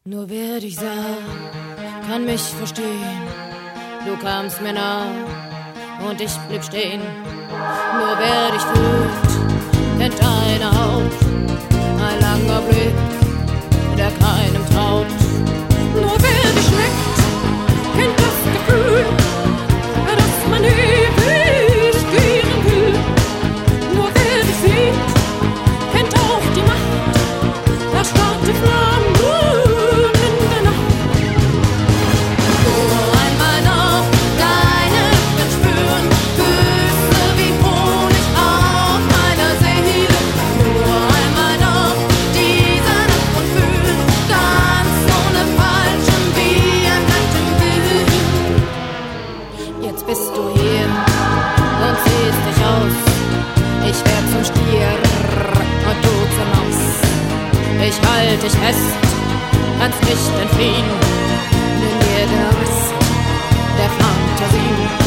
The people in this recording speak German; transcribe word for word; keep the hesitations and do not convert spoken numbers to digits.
Nur wer dich sah, kann mich verstehen. Du kamst mir nah und ich blieb stehen. Nur wer dich fühlt, kennt deine Haut. Ein langer Blick, der keinem traut. Nur wer dich schmeckt, kennt das Gefühl, dass man ewig gehen will. Nur wer dich sieht, kennt auch die Macht, erstarrte Flammen. Bist du hier und siehst dich aus. Ich werd zum Stier und du zur Maus. Ich halt dich fest, kannst nicht entfliehen. Nimm mir der Rest der Fantasie.